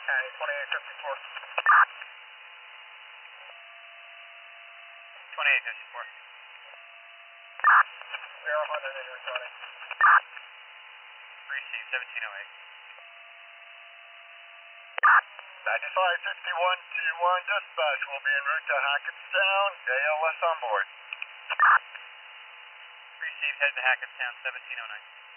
County, 2854. 2854. We are 100 in your county. Receive 1708. 9551 T1 dispatch will be en route to Hackettstown, ALS on board. Receive, head to Hackettstown, 1709.